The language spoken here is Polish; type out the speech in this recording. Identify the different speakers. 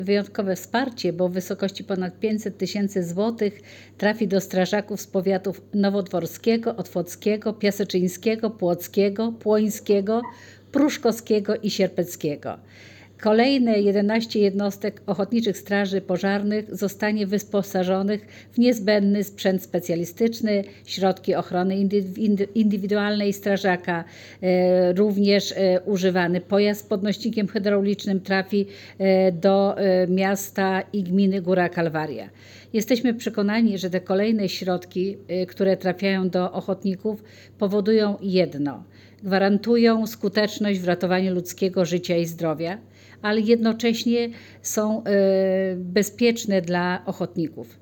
Speaker 1: Wyjątkowe wsparcie, bo w wysokości ponad 500 tysięcy złotych trafi do strażaków z powiatów nowodworskiego, otwockiego, piaseczyńskiego, płockiego, płońskiego, pruszkowskiego i sierpeckiego. Kolejne 11 jednostek ochotniczych straży pożarnych zostanie wyposażonych w niezbędny sprzęt specjalistyczny, środki ochrony indywidualnej strażaka, również używany pojazd z podnośnikiem hydraulicznym trafi do miasta i gminy Góra Kalwaria. Jesteśmy przekonani, że te kolejne środki, które trafiają do ochotników, powodują jedno: gwarantują skuteczność w ratowaniu ludzkiego życia i zdrowia, ale jednocześnie są bezpieczne dla ochotników.